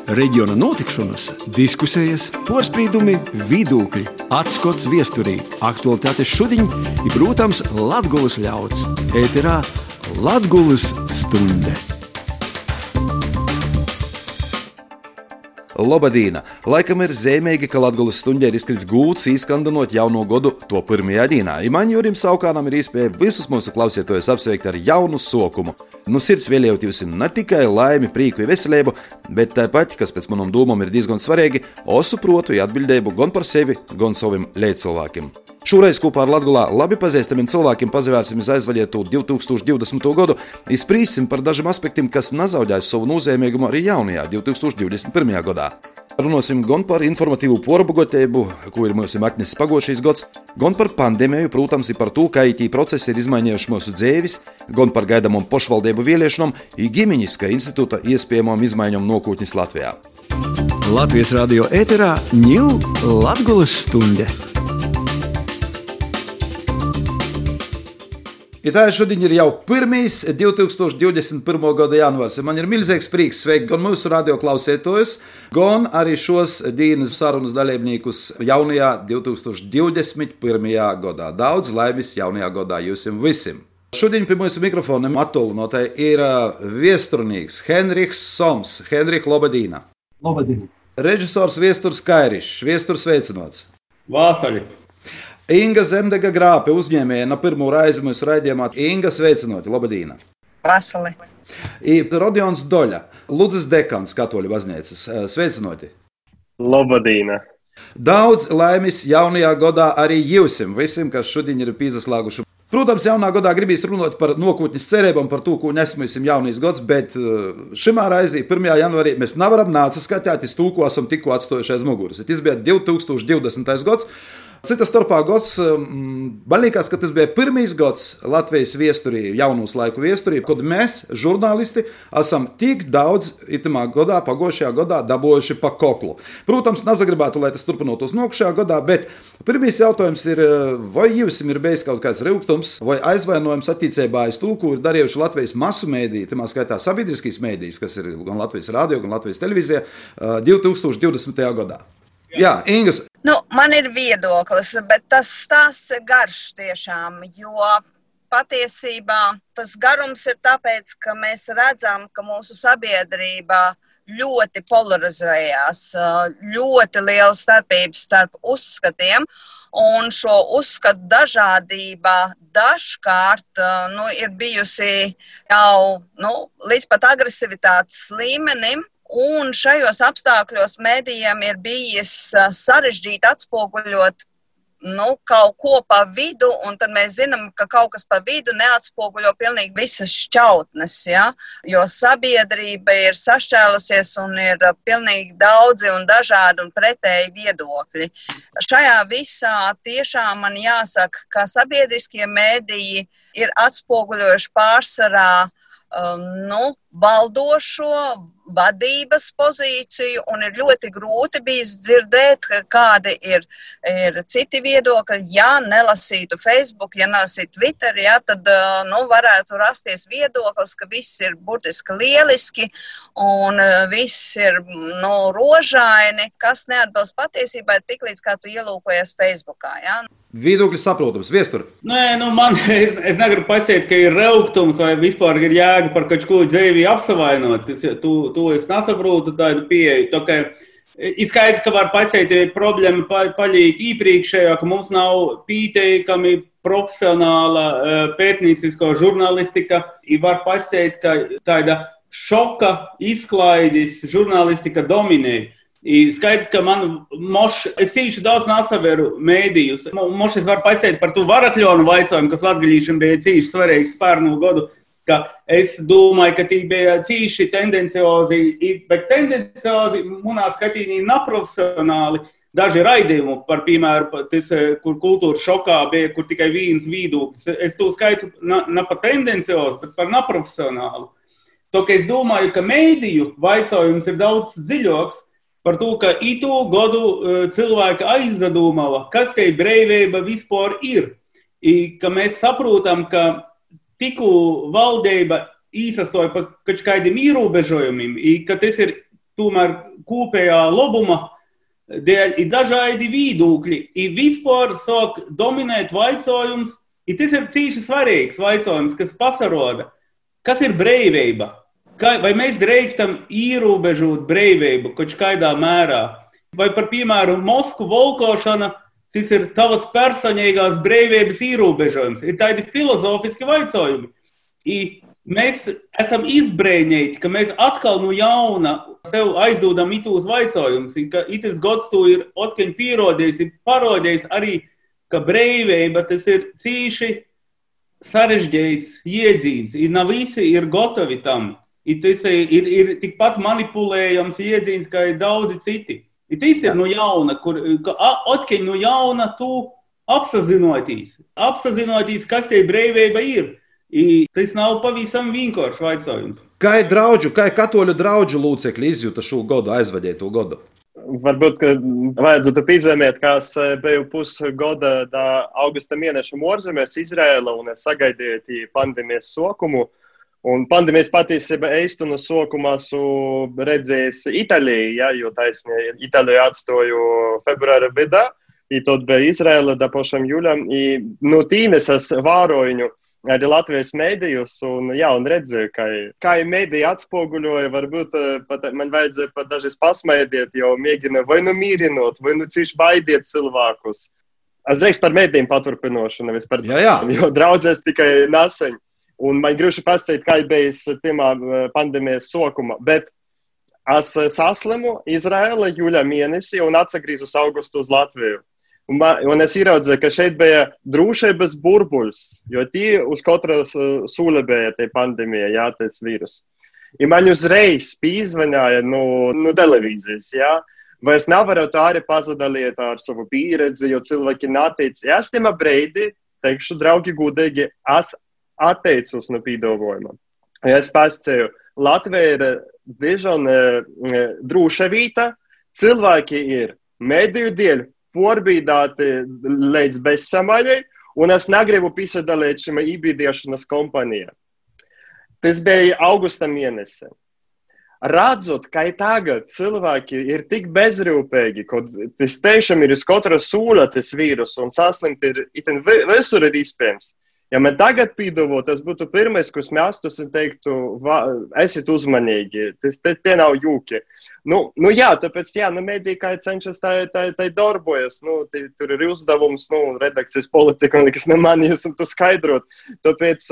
Reģiona notikšanas, diskusijas, porspīdumi, vidūkļi, atskots viesturī, aktualitātes šudiņ i, protams, Latgulas ļauds. Ēterā Latgulas stunde. Lobadīna. Laikam ir zīmīgi, ka Latgulas stundē ir izkrits gūts īskandinot jauno godu to pirmajā dīnā. Man Jurim Saukānam ir iespēja visus mūsu klausītājus apsveikt ar jaunu sokumu. Nu sirds vēlējot jūs ne tikai laimi, prīku un veselību, bet tāpat, kas pēc manām domām ir diezgan svarīgi, osu protu un atbildību gan par sevi, gan saviem līdzcilvēkiem. Šoreiz kopā ar Latgulā labi pazīstamiem cilvēkiem pazavērsim iz aizvadītu 2020. gadu un sprīsim par dažiem aspektiem, kas nazaudēs savu nozīmīgumu arī jaunajā 2021. gadā. Runāsim gan par informatīvu porbugotību, ko ir mums atnesis pagošais gads, gan par pandēmiju, protams, par to, kā IT procesi ir izmainījuši mūsu dzīves, gan par gaidāmām pašvaldību vēlēšanām un Ģimeņiskā institūta iespējamām izmaiņām nākotnes Latvijā. Latvijas radio ēterā ņū Latgulas stunde. Tā šodien ir jau 2021. gada janvārs. Man ir milzīgs prieks sveikt gan mūsu radio klausītājus, gan arī šos dienas sarunas dalībniekus jaunajā 2021. gadā. Daudz laimes jaunajā gadā jūsim visiem. Šodien pie mūsu mikrofoniem attālinātai ir viesturnieks Henriks Soms. Henrik, lobadīna. Lobadīna. Režisors Viesturs Kairišs. Viesturs sveicināts. Vāsaļi. Inga Zemdega Grāpe, uzņēmēja na pirmo raizi mūsu raidījumā. Inga, sveicinoti, labadīna. Vasali. Rodions Doļa, Ludzas dekans Katoļu baznīcas, sveicinoti. Labadīna. Daudz laimes jaunajā gadā arī jūsim, visiem, kas šodien ir pīzaslāguši. Protams, jaunā gadā gribīs runāt par nākotnes cerībām, par to, ko nesmēsim jaunīs gads, bet šimā raizī, 1. janvārī, mēs nevaram nāca skatīt to, ko esam tikko atstājuši aiz muguras. Tas bija 2020. gads. Cita starpā gads, man liekas, ka tas bija pirmais gads Latvijas viesturī, jaunūs laiku viesturī, kad mēs, žurnālisti, esam tik daudz itamā gadā, pagošajā gadā dabūjuši pa koklu. Protams, nezagribētu, lai tas turpinotos nākošajā gadā, bet pirmais jautājums ir, vai jums ir bijis kaut kāds rūgtums vai aizvainojums attiecībā uz to, ko ir darījuši Latvijas masu mēdīji, tamā skaitā sabiedriskīs mēdījis, kas ir gan Latvijas radio, gan Latvijas televīzija, 2020. gadā. Jā, Ingas. Man ir viedoklis, bet tas stāsts ir garš tiešām, jo patiesībā tas garums ir tāpēc, ka mēs redzam, ka mūsu sabiedrība ļoti polarizējās, ļoti liela starpība starp uzskatiem, un šo uzskatu dažādība dažkārt ir bijusi jau līdz pat agresivitātes līmenim. Un šajos apstākļos mēdījiem ir bijis sarežģīti atspoguļot kaut ko pa vidu, un tad mēs zinām, ka kaut kas pa vidu neatspoguļo pilnīgi visas šķautnes, ja? Jo sabiedrība ir sašķēlusies un ir pilnīgi daudzi un dažādi un pretēji viedokļi. Šajā visā tiešām man jāsaka, ka sabiedriskie mēdīji ir atspoguļojuši pārsvarā valdošo vadības pozīciju, un ir ļoti grūti bijis dzirdēt, kādi ir citi viedokļi. Ja nelasītu Facebook, ja nelasītu Twitter, tad varētu rasties viedoklis, ka viss ir burtiski lieliski un viss ir rožaini, kas neatbilst patiesībai tiklīdz kā tu ielūkojies Facebookā. Ja? Viedokļi saprotams, Viestur. Es negribu pasēt, ka ir raugtums vai vispār ir jēga par kaut ko dzīvi apsavainot. To es nesaprotu tādu pieeju. Ir skaidrs, ka var pasēt, ka problēma paliek iepriekšējā, ka mums nav pieteikami profesionāla pētniecisko žurnālistika. Var pasēt, ka tāda šoka izklaides žurnālistika dominē. Skaidrs, ka es īši daudz nesaveru mēdījus. Es varu pasēt par to varakļonu vaicojumu, kas latgaļīšiem bija cīši svarīgs pārnu godu, ka es domāju, ka tī bija cīši tendenciozi, bet tendenciozi munā skatījumī neprofesionāli. Daži raidījumi, par piemēru, tas, kur kultūras šokā bija, kur tikai viens viedoklis. Es to skaitu ne pa tendenciozi, bet par neprofesionālu. Es domāju, ka mēdīju vaicojums ir daudz dziļāks, par to, ka itu godu cilvēki aizdomāja, kas tai brīvība vispār ir. Ka mēs saprotam, ka tikko valdība īsastoja par kaut kādiem ierobežojumiem, ka tas ir tomēr kopējā labuma dēļ ir dažādi viedokļi. Ir vispār sāk dominēt vaicojums, ir tas ir cīši svarīgs vaicojums, kas pasaroda, kas ir breivība. Vai mēs drīkstam ierobežot breivību kaut kādā mērā? Vai par piemēru mosku volkošana, tas ir tavas personīgās breivības ierobežojums. Ir tādi filozofiski vaicojumi. Mēs esam izbrēņēti, ka mēs atkal no jauna sev aizdodam itos vaicojumus. Itis gods to ir otkeņ pierodījis, ir parodījis arī, ka breivība tas ir cīši sarežģīts iedzīns. Nav visi ir gotovi tam. Tas ir tikpat manipulējams iedzīns, kā ir daudzi citi. Tas ir no jauna, otkeņ no jauna tu apsazinotīs, kas tie breivība ir. Tas nav pavisam vienkārši vaicojums. Kā katoļu draudžu lūcekļi izjuta šo godu, aizvadēto godu? Varbūt, ka vajadzētu pīzēmēt, ka es biju pusgoda augusta mēneša morzemēs Izraela un es sagaidīju pandēmijas sokumu. Un pandēmijas patiesība eistunu sokumā redzējis Itālijā, ja, jo taisnī Itāliju atstoju februāra vidā, i tad bija Izraela da pošam jūļam, i no tīnes es vāroju arī Latvijas mēdījus, un redzēju, kā mēdīji atspoguļoja, varbūt pat man vajadzēja pat dažas pasmaidiet, jo mēģina vai nu mīrinot, vai nu cīši baidiet cilvēkus. Es reiks par mēdījiem paturpinošu, nevis par jo draudzēs tikai naseņ. Un man grūši pasakīt, kā bijis timā pandēmijas sokuma, bet es saslimu Izraela jūļa mēnesi un atsagrīzu augustu uz Latviju. Un es ieraudzīju, ka šeit bija drošības burbuļs, jo tie uz katra sūle bija tie pandēmija, tas vīrus. I man uzreiz pīzvanāja no televīzijas, vai es nevaru tā arī pazadalīt ar savu pieredzi, jo cilvēki netic. Es timā breidi, teikšu, draugi gudīgi, es atteicos no pīdovojuma. Es pasacēju, Latvija ir diezgan droša vīta, cilvēki ir mediju dēļ porbīdāti līdz bezsamaļai, un es negribu pisadalīt šim ībīdiešanas kompanijā. Tas bija augusta mēnesi. Radzot, ka tagad cilvēki ir tik bezrūpīgi, ka tas tiešām ir uz katra sūla tas vīrus, un saslimt ir visur ir iespējams. Ja man tagad pīdovo, tas būtu pirmais, kas mēstus un teiktu, esiet uzmanīgi, tie nav jūki. Tāpēc, mediji, kā cenšas tā darbojas, tur ir uzdevums, redakcijas politika, un nekas nemanījus, un tu skaidrot. Tāpēc,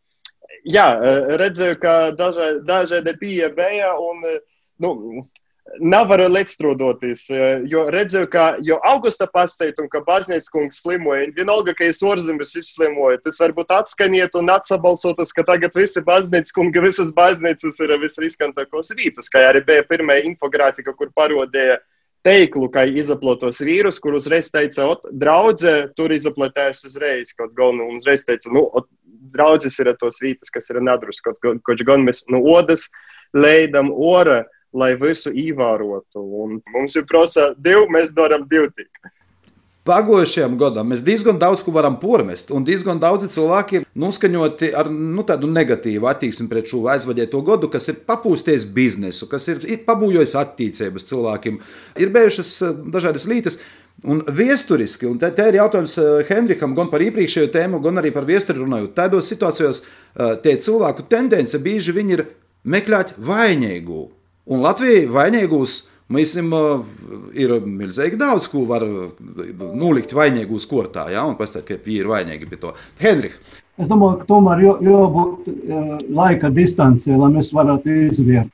redzēju, ka dažādi pieeja bija, un, nevaru lekstrūdoties, jo redzēju, ka jau augusta pasteitu un ka baznīcas kungs slimoja, vienalga, ka es orzemes izslimoju, tas varbūt atskaniet un atsabalsotus, ka tagad visi baznīcas kungi, visas baznīcas ir visriskantākos vītas, kā arī bija pirmā infografika, kur parodēja teiklu, kā izaplotos vīrus, kur uzreiz teica, draudze, tur izaplatējas uzreiz, kaut gan, un uzreiz teica, draudzes ir tos vītas, kas ir nadrus, kaut gan mēs odas leidam ora, lai visu īvārotu. Un mums ir prosa mēs daram tik. Pagojušajam gadam mēs diezgan daudz ko varam pormest, un diezgan daudzi cilvēki ir noskaņoti ar tādu negatīvu attieksmi pret šo aizvadēto gadu, kas ir papūsties biznesu, kas ir pabūjojis attīcības cilvēkiem. Ir bijušas dažādas lietas, un viesturiski, un te ir jautājums Henrikam gan par iepriekšējo tēmu, gan arī par viesturi runājot. Tādos situācijos tie cilvēku tendence bieži viņi ir meklēt vainīgu. Un Latvijai vainīgūs, mēs ir milzīgi daudz, ko var nolikt vainīgūs kortā, un pastāstīt, ka viņi ir vainīgi pie to. Henrik. Es domāju, ka tomēr jābūt laika distancē, lai mēs varētu izviert.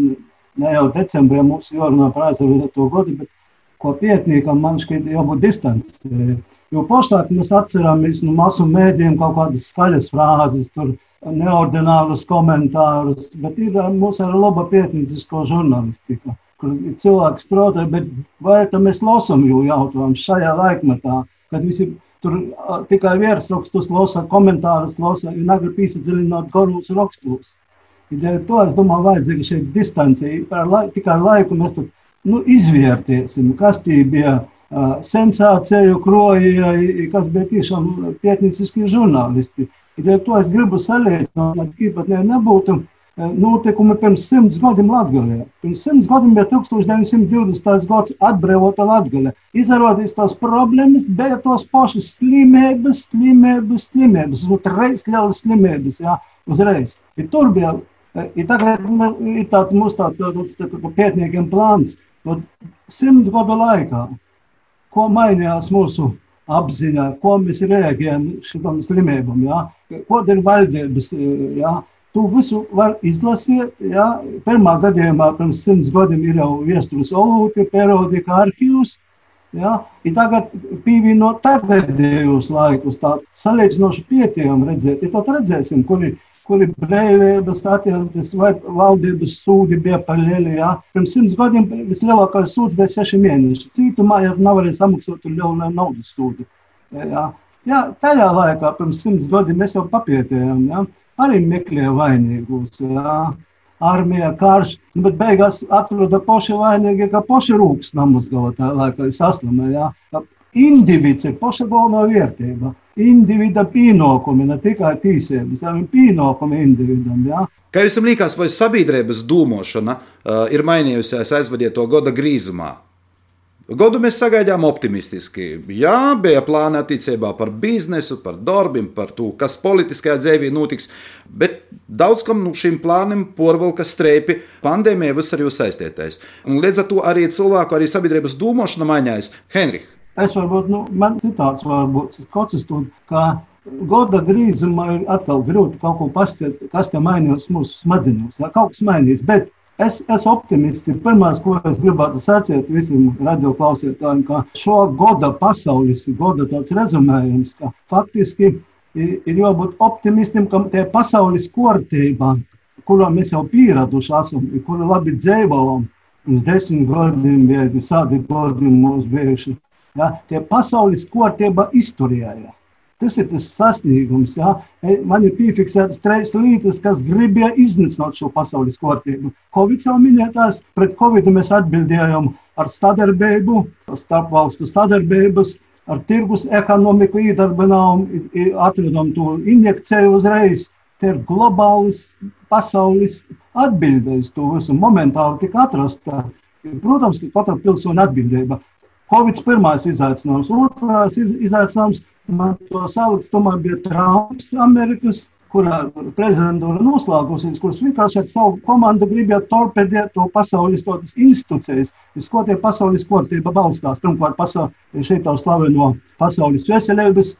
Ne jau decembrī mums jārunā par aizvadēto gadu, bet ko pietniekam man šķiet jābūt distancē. Jo pašlaik mēs atceramies no masu mēdījiem kaut kādas skaļas frāzes, tur neordinālus komentārus, bet ir mums arī laba pietnīcisko žurnalistika, kur cilvēki strādāja, bet vai tā mēs lasām jau jautājumu šajā laikmetā, kad visi tur tikai virsrakstus lasa, komentārus lasa, un negrib pīsadziļināt garūs rakstus. To, es domāju, vajadzīgi šeit distancī, tikai laiku mēs tur izvērtēsim, kas tie bija sensāciju kroji, kas bija tiešām pietnīciski žurnālisti. To es gribu salīdzināt, lai gribat nebūtu notikumi pirms 100 gadiem Latgalē. Pirms 100 gadiem bija 1920. gads atbrīvota Latgale. Izrādījās tās problēmas, bija tos pašas slimības, reiz lielas slimības, jā, uzreiz. I tur bija, tagad ir tāds mūsu tāds pētniekiem plāns, 100 gadu laikā, ko mainījās mūsu apziņā, ko mēs reaģējam šitam slimībam, jā, ko ir valdības, jā. Tu visu var izlasīt, jā, pirmā gadījumā pirms 100 gadiem ir jau Viesturus Olūti, periodika arhīvs, jā, I tagad pīvinot tagadējos laikus, tā salīdzinoši pietījumu redzēt, I tad redzēsim, kuri brīvības atjautas vai valdības sūdi bija par lieli, jā. Pirms 100 gadiem vislielākais sūds bija 6 mēneši, cītumā, ja nevarēja samaksāt tur lielu naudas sūdi, jā. Jā, tajā laikā pirms 100 gadiem mēs jau papietējām, jā. Arī meklēja vainīgus, jā, armija, karš, bet beigās atroda poši vainīgi, ka poši rūks namus galā tā laikā saslimē, jā. Individs ir poša galvenā vērtība, individa pienākumi, ne tikai tīsības, jā, pienākumi individam, jā. Kā jums liekas, vai sabiedrības domāšana ir mainījusies aizvadīto gada grīzumā? Godu mēs sagaidām optimistiski. Jā, bija plāni attiecībā par biznesu, par darbiem, par to, kas politiskajā dzīvē notiks, bet daudz kam no šīm plāniem porvalka streipi pandēmija viss ar jūs saistītais. Un līdz ar to arī cilvēku, arī sabiedrības domāšana mainījās. Henrih. Es varbūt, man citāts varbūt konstatūt, ka goda grīzumā ir atkal grūti kaut ko pastāstīt, kas te mainījās mūsu smadzeņos. Jā, kaut kas mainījās, bet es optimists. Pirmās, ko es gribētu sacīt visiem radioklausītājiem, ka šo goda pasaules, goda tāds rezumējums, ka faktiski ir jābūt optimistim, ka tie pasaules kārtībā, kurā mēs jau pieraduši esam, kuru labi dzīvojam, pirms 10 gadiem bija visādi gadi mums bijuši, ja, tie pasaules kārtībā izturēja. Tas ir tas sasniegums, jā. Man ir piefiksētas 3 lietas, kas gribēja iznīcināt šo pasaules kārtību. Covid jau minētās, pret Covidu mēs atbildējām ar sadarbību, starpvalstu sadarbības, ar tirgus ekonomiku iedarbinām, atradām to injekciju uzreiz. Te ir globālis pasaules atbildējis to visu. Momentāli tika atrasta. Protams, ka katra pilsoņa atbildība. Covids pirmais izaicinājums, otrais izaicinājums, man to salikts, tomēr bija Trumps Amerikas, kurā prezidentūra noslēgusies, kuras vienkārši ar savu komandu gribēja torpedēt to pasaules totas institūcijas, uz ko tie pasaules kārtība balstās. Pirmkārt, šeit jau slaveno pasaules veselības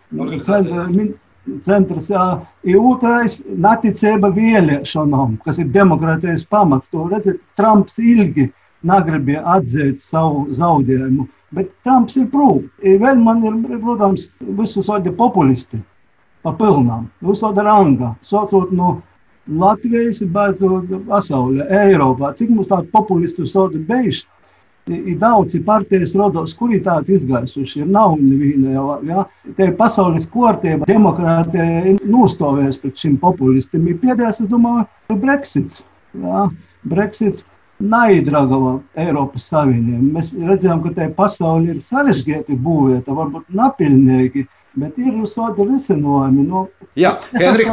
centrs, jā, ir otrais naticība vēlēšanām, kas ir demokrātijas pamats. To redzēt, Trumps ilgi negribēja atzīt savu zaudējumu. Bet Trumps ir prūp. Vēl man ir, protams, visu sodi populisti pa pilnām, visāda ranga, saucot no Latvijas, beidzot pasaulē, Eiropā. Cik mums tādu populistu sodi bejuši, ir daudzi partijas rodos, kuri tādi izgaisuši, ir nav neviena jau, jā. Te pasaules kārtība, demokrātija ir nostāvējusi pret šim populistiem. Ir pēdējais, es domāju, Brexits, jā, Brexits. Naidragava Eiropas Savienību. Mēs redzējām, ka te pasauli ir sarežģīti būvēta, varbūt napilnīgi, bet ir visādi risinājumi. Jā, Henrik,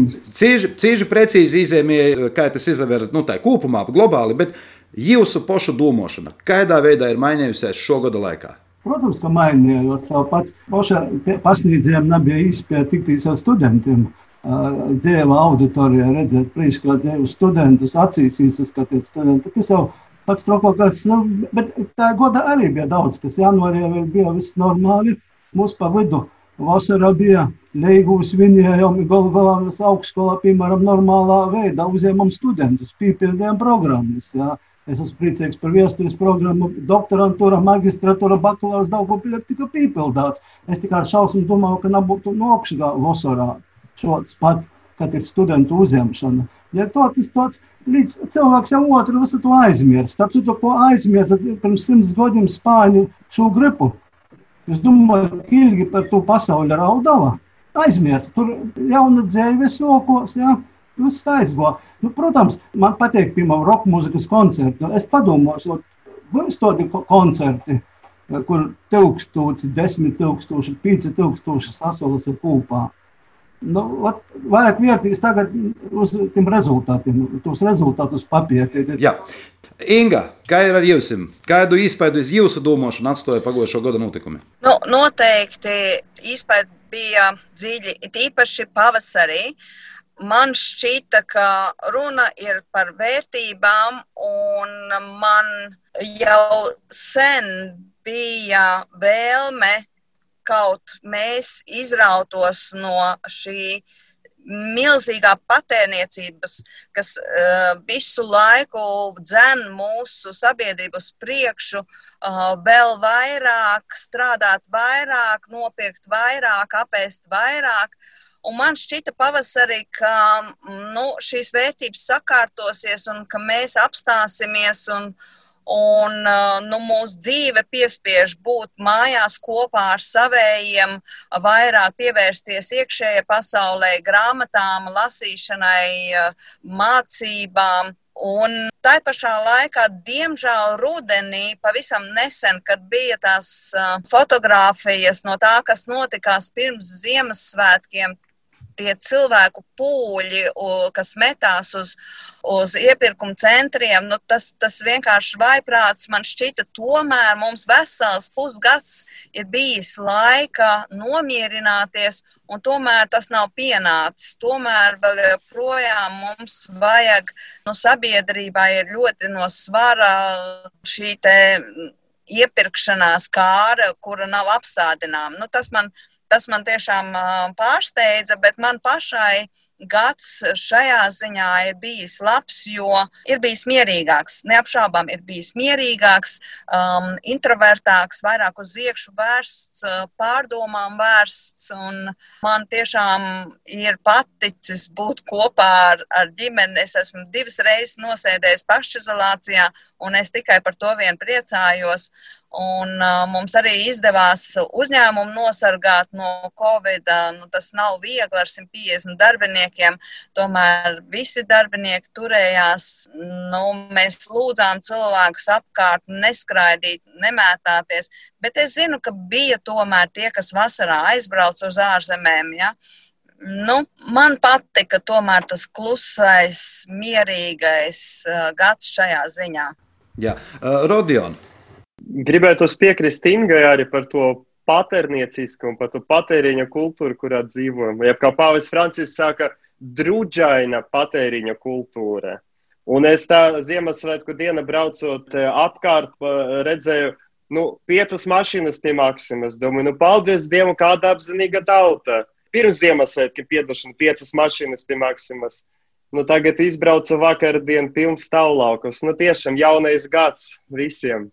cīži precīzi izēmēja, kā tas izaver, tā kopumā, globāli, bet jūsu pošu domāšana, kādā veidā ir mainījusies šo gada laikā? Protams, ka mainījos. Pats poša pasniedzējiem nebija iespēja tiktīs ar studentiem. Dzīva auditorijā redzēt priekšā dzīvu studentus, acīs izskatīt studenti. Tas jau pats trakākais, bet tā goda arī bija daudz, kas janvārī bija viss normāli. Mums pa vidu vasarā bija leigūs vinējumi, galvā augšskolā, piemēram, normālā veidā uzņēmām studentus, pīpildējām programmas. Jā. Es esmu priecīgs par Viestures programmu, doktorantūra, magistratūra, bakalauras Daugavpilī tika pīpildāts. Es tikai ar šausmu domāju, ka nebūtu no augšgā vasarā. Šots pat, kad ir studentu uzņemšana. Ja tas tāds, līdz cilvēks jau otru visu to aizmirst. Tāpēc to, ko aizmirst pirms 100 gadiem Spāņu šo gripu. Es domāju, ka ilgi par to pasauli raudava. Aizmirst, tur jauna dzīve sokos, jā, viss aizgo. Protams, man patīk, piemēram, rock mūzikas koncerti. Es padomāšu, būs tādi koncerti, kur 1000, 10 000, 5 000 sasolas ir kūpā. Vajag vērtīs tagad uz tiem rezultātiem, tos rezultātus papīra. Jā. Inga, kā ir ar jums? Kādu iespaidu uz jūsu domāšanu atstāja pagājušo gada notikumi? Noteikti iespēja bija dziļi, it īpaši pavasarī. Man šķita, ka runa ir par vērtībām, un man jau sen bija vēlme kaut mēs izrautos no šī milzīgā patērniecības, kas visu laiku dzen mūsu sabiedrību uz priekšu, vēl vairāk, strādāt vairāk, nopirkt vairāk, apēst vairāk. Un man šķita pavasarī, ka šīs vērtības sakārtosies un ka mēs apstāsimies un mūsu dzīve piespiež būt mājās kopā ar savējiem, vairāk pievērsties iekšējai pasaulē, grāmatām, lasīšanai, mācībām. Un tai pašā laikā, diemžēl rudenī, pavisam nesen, kad bija tās fotogrāfijas no tā, kas notikās pirms Ziemassvētkiem, tie cilvēku pūļi, kas metās uz iepirkumu centriem, tas vienkārši vaiprāts. Man šķita, tomēr mums vesels pusgads ir bijis laika nomierināties, un tomēr tas nav pienācis. Tomēr vēl joprojām mums vajag, sabiedrībā ir ļoti no svara šī te iepirkšanās kāra, kura nav apstādināma. Tas man tiešām pārsteidza, bet man pašai gads šajā ziņā ir bijis labs, jo ir bijis mierīgāks. Neapšaubām ir bijis mierīgāks, introvertāks, vairāk uz iekšu vērsts, pārdomām vērsts. Un man tiešām ir paticis būt kopā ar ģimeni. Es esmu 2 reizes nosēdējis pašizolācijā, un es tikai par to vien priecājos. Un mums arī izdevās uzņēmumu nosargāt no Covid. Tas nav viegli ar 150 darbiniekiem, tomēr visi darbinieki turējās. Mēs lūdzām cilvēkus apkārt neskraidīt, nemētāties, bet es zinu, ka bija tomēr tie, kas vasarā aizbrauc uz ārzemēm, ja? Man patika tomēr tas klusais, mierīgais gads šajā ziņā. Jā, Rodion. Gribētu piekrist Ingai arī par to patērniecisku un par to patēriņa kultūru, kurā dzīvojam. Ja kā pāvests Francisks saka, druģaina patēriņa kultūra. Un es tā Ziemassvētku diena braucot apkārt, redzēju, 5 mašīnas pie Maksimas. Domāju, paldies Dievu, kāda apzinīga tauta. Pirms Ziemassvētki piedošana 5 mašīnas pie Maksimas. Tagad izbrauca vakardien pilns stāvlaukums. Tiešām jaunais gads visiem.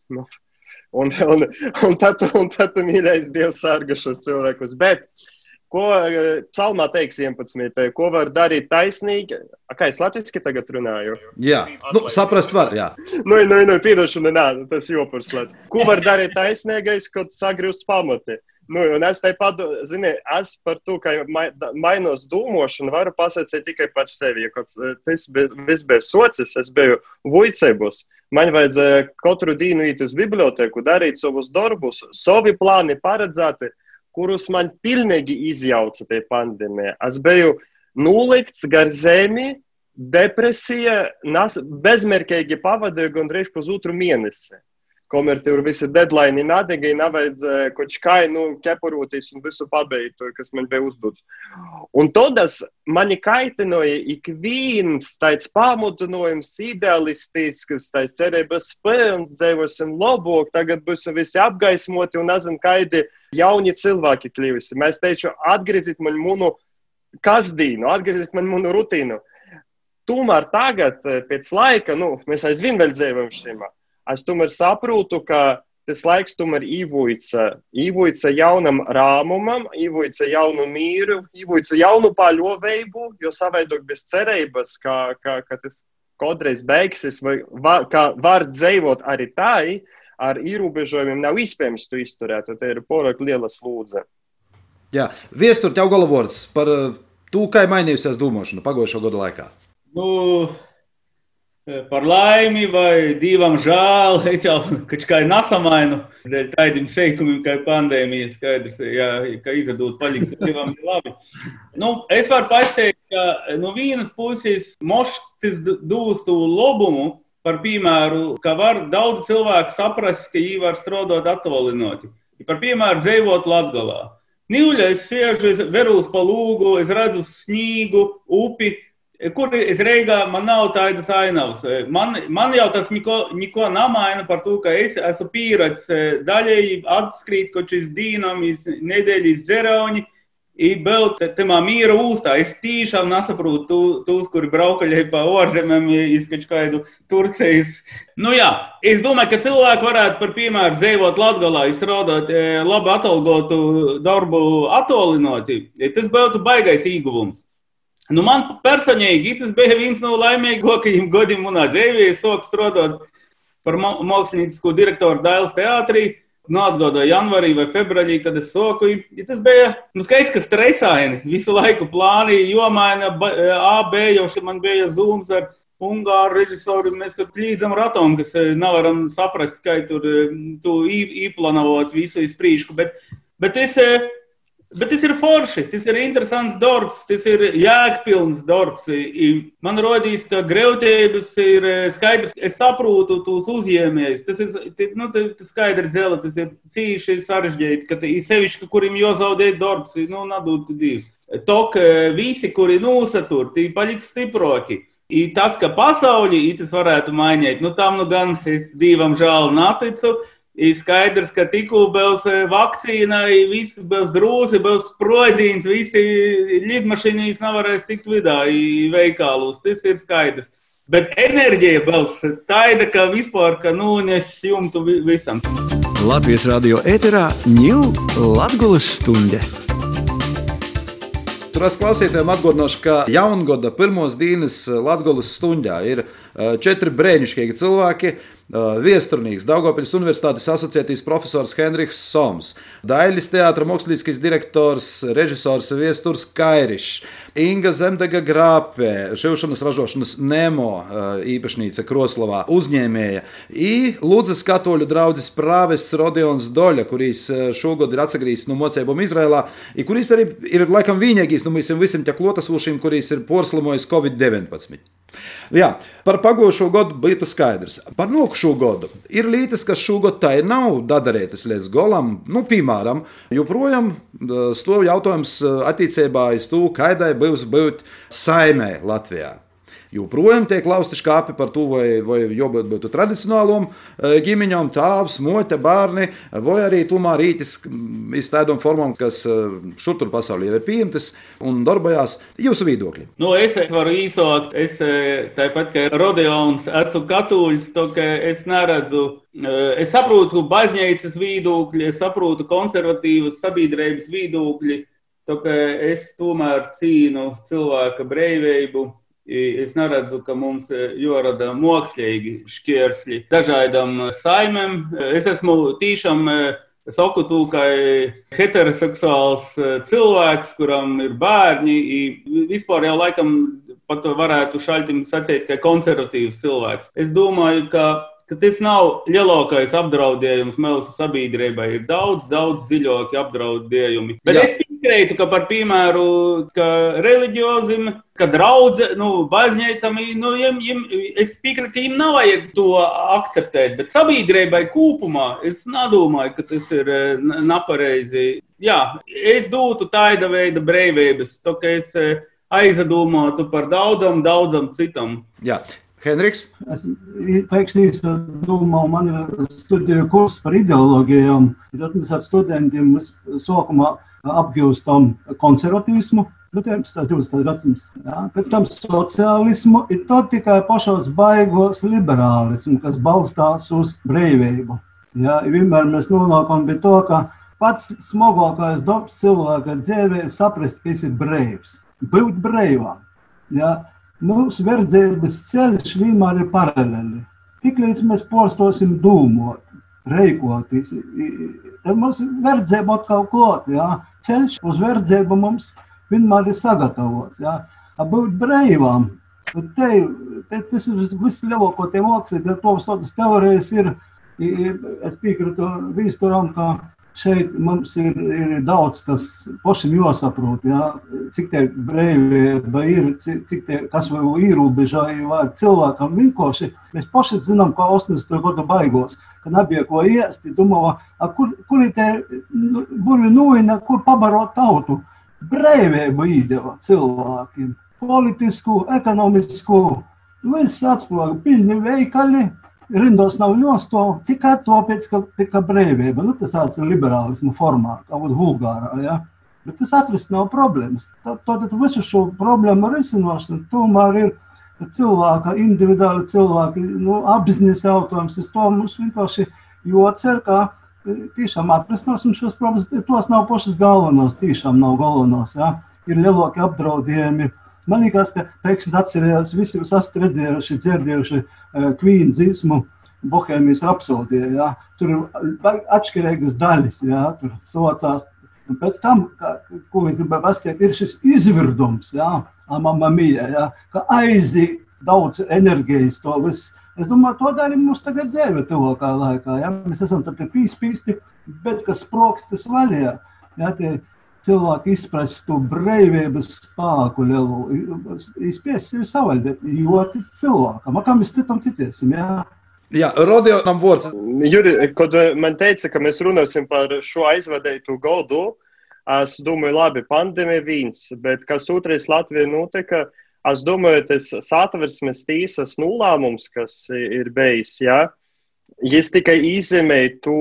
Un tad mīļais Dievs sarga šos cilvēkus. Bet, ko psalmā teiks 11. Ko var darīt taisnīgi? Kā es latviski tagad runāju? Jā, saprast var, jā. Piedošana, tas jopurs lēc. Ko var darīt taisnīgais, kad sagrūst pamati? Un es te es par to, ka mainos dūmošanu, varu pasakāt tikai par sevi. Tas viss bija socis, es biju vuicebos. Man vajadzēja katru dienu iet uz biblioteku, darīt savus darbus, savi plāni paredzēti, kurus man pilnīgi izjauca tie pandēmija. Es biju nolikts gar zemi, depresija, bezmērķīgi pavadīju gandrīz pusotru mēnesi. Kamēr tur visi deadline nadegi, nevajadzēja kaut kā ķepuroties un visu pabeigt, kas man bija uzdots. Un todas mani kaitinoja ik viens tāds pamudinājums, idealistisks, tāds cerības pilns, dzīvosim labāk, tagad būsim visi apgaismoti un nezinu, kādi jauni cilvēki kļūsi. Mēs teicu, atgriezīt man munu kasdīnu, atgriezīt man munu rutīnu. Tomēr tagad, pēc laika, mēs aizvien vēl dzīvojam šīmā. Es tomēr saprotu, ka tas laiks tomēr īvoica jaunam rāmumam, īvoica jaunu mīru, īvoica jaunu paļoveibu, jo savaidok bez cerības, ka tas kodreiz beigsies, vai ka var dzīvot arī tai, ar ierobežojumiem nav iespējams to izturēt, tā ir pārāk liela slūdze. Jā, Viestur, tev galvārds par to, kā mainījusies domāšana pagājušo gadu laikā. par laimi vai divam žēl. Es jau kā nasamainu dēļ tādiem seikumiem, kā pandēmija, skaidrs, jā, ka izadot palikt divam labi. Es varu pateikt, ka no vienas puses moštis dūstu lobumu, par piemēru, ka var daudz cilvēku saprast, ka viņi var strādāt atvalinoti. Par piemēru, dzīvot Latgolā. Nīļa, es siežu, es verūs pa lūgu, es redzu snīgu, upi, kur es reigā, man nav tādas ainavas. Man jau tas niko namaina par to, ka es esmu pieredzis daļēji atskrīt kaut šis dīnam, nedēļas dzerauni, I vēl temā mīra ūstā. Es tīšām nesaprotu tūs, kuri braukaļai pa ārzemēm iz kādu Turcijas. Es domāju, ka cilvēki varētu par piemēru dzīvot Latgalā, izstrādāt labi atalgotu darbu atvalinoti. Tas būtu baigais īguvums. Man personīgi tas bija viens no laimīgākajiem gadiem manā dzīvē. Es sāku strādāt par māksliniecisko direktoru Dailes teātrī. Atgādāju janvārī vai februārī, kad es sāku. Tas bija skaidrs, ka stresaini. Visu laiku plāni, jomaina AB, jau man bija Zooms ar ungāru režisoru. Mēs tur klīdzam ratom, kas nevaram saprast, kā tur īplanavot visu izprīšku. Bet tas ir forši, tas ir interesants darbs, tas ir jēgpilns darbs. Man rodīs, ka grevtības ir skaidrs, es saprotu tos uzņēmējus. Tas ir skaidri dzela, tas ir cīši sarežģīti, ka sevišķi, kurim jāzaudēt darbs, nadūt divs. Tok visi, kuri nosatur, tī paliks stiproki. Tas, ka pasauli tas varētu mainīt, tam gan es divam žēl naticu. Skaidrs, ka tikko būs vakcīna, viss būs drūsi, būs sprodziens, visi lidmašīnīs nevarēs tikt vidā veikalus. Tas ir skaidrs. Bet enerģija būs tāda, ka vispār, ka nes jumtu visam. Latvijas radio ēterā ņūl Latgulas stunde. Tur es klausītājiem atgādināšu, ka jaungada pirmos dienas Latgulas stundā ir 4 brēnišķīgi cilvēki. Viesturnīgs, Daugavpils Universitātes asociētīs profesors Henriks Soms, Dailes teātra mākslinieciskais direktors, režisors Viesturs Kairišs, Inga Zemdega Grāpē, šivšanas ražošanas Nemo īpašnīca Kroslavā, uzņēmēja, I Ludzas katoļu draudzes prāvests Rodions Doļa, kurīs šogad ir atsagrīzis no mocībām Izraēlā, I kurīs arī ir laikam vienīgīs no mēs visiem tie klotasūšiem, kurīs ir porslimojas COVID-19. Jā, par pagājušo gadu būtu skaidrs. Par nākošo gadu ir lietas, kas šogad tai nav dadarētas līdz golam. Piemēram, joprojām stāv jautājums attiecībā uz to, kādai būs būt saimē Latvijā. Joprojām tiek lausti škāpi par to, vai jābūt būtu tradicionālom ģimeņām, tāvs, mote, bērni, vai arī tomēr rītis iz tādām formām, kas šur tur pasaulī ir pieņemtas un darbojās. Jūsu viedokļi? Es varu īsākt. Es tāpat kā Rodions esmu katoļs, to ka es neredzu. Es saprotu baznīcas viedokļi, es saprotu konservatīvas sabiedrības viedokļi, to ka es tomēr cīnu cilvēka brīvību. Es neredzu, ka mums jārada mākslīgi šķērsļi dažādām saimēm. Es esmu tīšām saku to, ka heteroseksuāls cilvēks, kuram ir bērni, vispār jau laikam pat varētu šaltim sacīt, ka konservatīvs cilvēks. Es domāju, ka tas nav lielākais apdraudējums mūsu sabiedrībai. Ir daudz dziļāki apdraudējumi. Bet es piekrītu, ka par piemēru, ka reliģiozim, ka draudze, baznīcam, es piekrītu, ka viņiem nav vajag to akceptēt, bet sabiedrībai kopumā es nedomāju, ka tas ir nepareizi. Jā, es dotu tāda veida brīvības, to, ka es aizdomātu par daudzam citam. Jā. Henriks? Es pēkšņi domāju, man ir studiju kurs par ideologijām. Tad mēs ar studentiem sākumā apgūstam konservatīvismu, 19. 20. gadsimts. Pēc tam sociālismu, ir to tikai pašos baigos liberālismu, kas balstās uz brīvību. Vienmēr mēs nonākam pie to, ka pats smagākais darbs cilvēka dzīvē ir saprast, ka esi brīvs. Būt brīvam. Mūsu verdzības ceļš vienmēr ir paralēli. Tiklīdz mēs porstosim dūmot, reikoties, tad mums verdzība atkal klāt. Ceļš uz verdzību mums vienmēr ir sagatavots. Būt brīvam, Tas ir viss lielāko tie mākslīgi, ja tas teorijas ir, es piekrītu Vīsturam, ka šeit mums ir daudz, kas pašam jāsaprot, ja? Cik tie brīvība ir, cik tie, kas vēl ierobežā, vai cilvēkam vienkārši. Mēs paši zinām, ka 80. gadu baigos, ka nebija ko iest, domāju, kur ir tie burvi nuina, kur pabarot tautu. Brīvība īdeva cilvēkiem, politisku, ekonomisku, viss atspūlāk, pilni veikali, rindos nav jāstāv, tikai tāpēc, ka tika brīvība. Tas ir liberālismu formā, kā vulgārā, ja? Bet tas atrast nav problēmas. Tātad visu šo problēmu risinošana tomēr ir cilvēka, individuāli cilvēki, apziņas jautājums. To mums vienkārši jācer, ka tiešām atrisināsim šos problēmas. Tos nav pašas galvenos, tiešām nav galvenos, ja? Ir lielāki apdraudējumi. Man liekas, ka pēkšņi atcerējās, visi jūs esat redzējuši, dzirdējuši Queen dzīsmu Bohēmijas rapsodijā, ja? Tur ir atšķirīgas daļas, ja? Tur saucās. Un pēc tam, ko es gribēju pastāstīt, ir šis izvirdums, ja? Mamma mia, ja? Ka aiziet daudz enerģijas to viss. Es domāju, to daļi mums tagad dzīve tuvākā laikā, ja? Mēs esam tad pīspīsti, bet kas sprokstas vaļā, ja? Tie cilvēki izprast to brīvības spēku lielu, izspies sevi savaldēt, jo tic cilvēkam, kā mēs citam ticēsim, jā? Jā, Rodionam vārds. Juri, kad man teica, ka mēs runāsim par šo aizvadētu godu, es domāju, labi, pandēmija viens, bet kas otrais Latvijā notika, es domāju, tas Satversmes tiesas nolēmums, kas ir bijis, jā, es tikai izzīmēju to,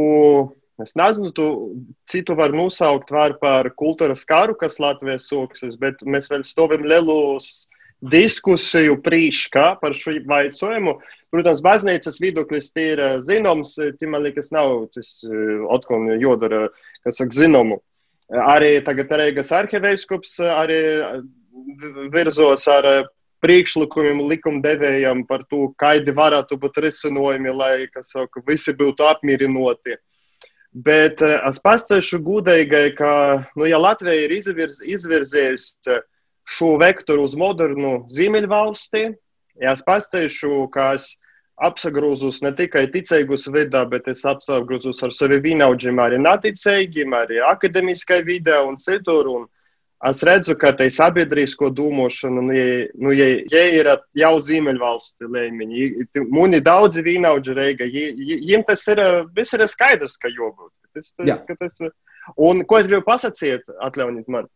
es nezinu, citu var nosaukt par kultūras karu, kas Latvijā sāksies, bet mēs vēl stāvam lielus diskusiju priekšā par šo jautājumu. Protams, baznīcas viedoklis ir zināms, man liekas, nav tas atkal jādara, kas saka zināmu. Arī tagad Reigas arhiveiskops arī virzos ar priekšlikumiem likumdevējiem par to, kādi varētu būt risinājumi, lai, kas saka, visi būtu apmierināti. Bet es pastāstīšu godīgi, ka, ja Latvija ir izvirzējusi šo vektoru uz modernu ziemeļvalsti, ja es pastāstīšu, ka es apsagrūzus ne tikai ticīgus vidā, bet es apsagrūzus ar savi vienaudžiem arī neticīgiem, arī akadēmiskai vidē un citur. Un es redzu, ka tai sabiedrisko domāšana, ja ir jau ziemeļvalsti līmeņi, muni daudzi vienaudži Reiga, jiem tas ir, viss ir skaidrs, ka jābūt. Un ko es gribu pasakīt, atļauniet man,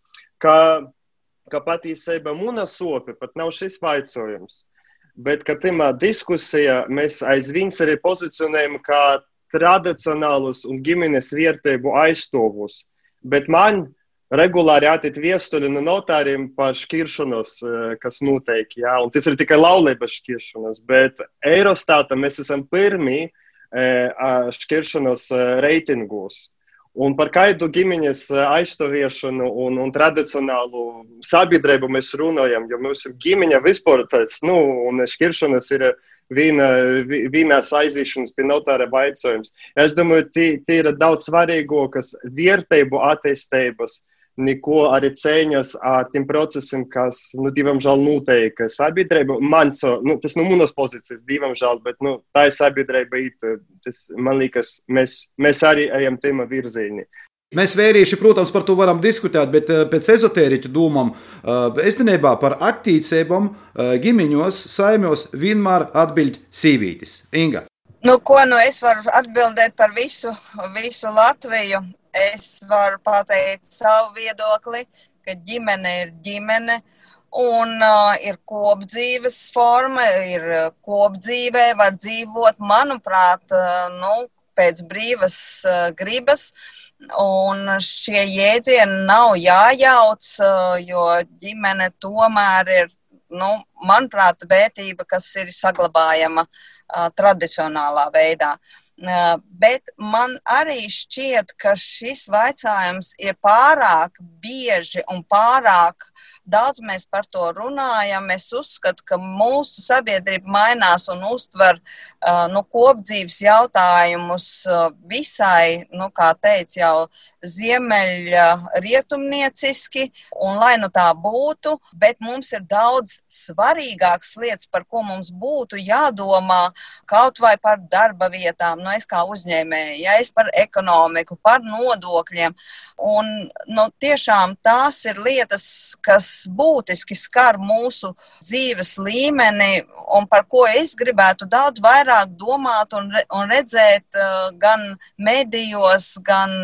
ka patiesībā muna sopi pat nav šis vaicojums, bet ka timā diskusijā mēs aizvien arī pozicionējam kā tradicionālus un ģimenes vērtību aizstāvus, bet man regulāri atīt viestuļi no notāriem par šķiršanos, kas notiek, jā, un tas ir tikai laulības šķiršanos, bet Eirostata mēs esam pirmī šķiršanos reitingos. Un par kādu ģimenes aizstāviešanu un tradicionālu sabiedrību mēs runājam, jo mums ir ģimeņa vispār tāds, un šķiršanas ir vienās aizīšanas pie notāra vaicojums. Es domāju, tie ir daudz svarīgākas vērtību attīstības, neko arī cēņas ar tiem procesiem, kas, diemžēl, notiek sabiedrība. Tas manas pozīcijas, diemžēl, bet, tā ir sabiedrība, tas, man liekas, mēs arī ejam tēma virzienī. Mēs vērīši, protams, par to varam diskutēt, bet pēc ezotēriķu domām, īstenībā par attīcībām ģimeņos, saimjos vienmēr atbild sīvītis. Inga. Es varu atbildēt par visu Latviju. Es varu pateikt savu viedokli, ka ģimene ir ģimene un ir kopdzīves forma, ir kopdzīvē, var dzīvot, manuprāt, pēc brīvas gribas. Un šie jēdzieni nav jājauc, jo ģimene tomēr ir, manuprāt, vērtība, kas ir saglabājama tradicionālā veidā. Bet man arī šķiet, ka šis vaicājums ir pārāk bieži un pārāk daudz mēs par to runājam. Es uzskatu, ka mūsu sabiedrība mainās un uztver kopdzīves jautājumus visai, kā teica jau ziemeļa rietumnieciski, un lai nu tā būtu, bet mums ir daudz svarīgākas lietas, par ko mums būtu jādomā, kaut vai par darba vietām, nu es kā uzņēmēja, ja es par ekonomiku, par nodokļiem, un tiešām tās ir lietas, kas būtiski skar mūsu dzīves līmeni, un par ko es gribētu daudz vairāk domāt un redzēt gan medijos, gan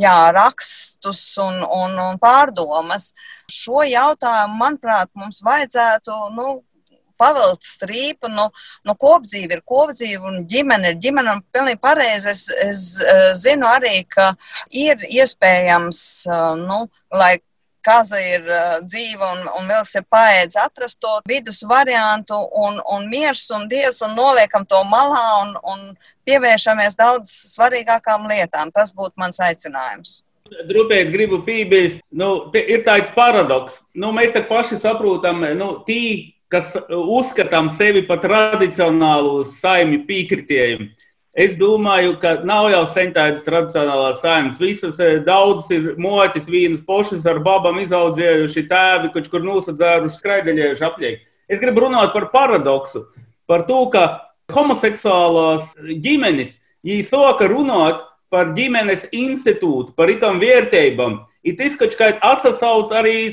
rakstus un pārdomas. Šo jautājumu, manuprāt, mums vajadzētu pavilkt strīpu, kopdzīve ir kopdzīve un ģimene ir ģimene, un pilnīgi pareizi es zinu arī, ka ir iespējams, lai kaza ir dzīva un vilks ir paēdis, atrast to vidus variantu un miers un dievs un noliekam to malā un pievēršamies daudz svarīgākām lietām. Tas būtu mans aicinājums. Drupēt gribu piebilst, ir tāds paradoks. Mēs tā paši saprotam, tī, kas uzskatām sevi par tradicionālu saimju pīkritējumu. Es domāju, ka nav jau sen tādas tradicionālās saimnes. Visas daudzas ir motis, vīnas pošas ar babam izaudzējuši tēvi, kur nosadzēruši skraideļējuši apļēki. Es gribu runāt par paradoksu, par to, ka homoseksuālās ģimenes, viņi soka runāt par ģimenes institūtu, par itam vērtībām. I tas, kad atsasauc arī